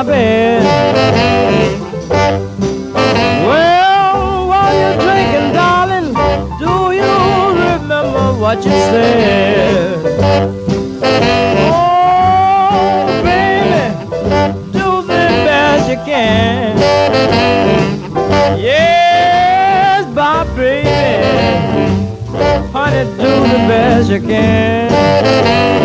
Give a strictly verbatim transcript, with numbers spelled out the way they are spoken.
my bed. Well, while you're drinking, darling, do you remember what you said? Oh, baby, do the best you can. Yes, my baby, honey, do the best you can.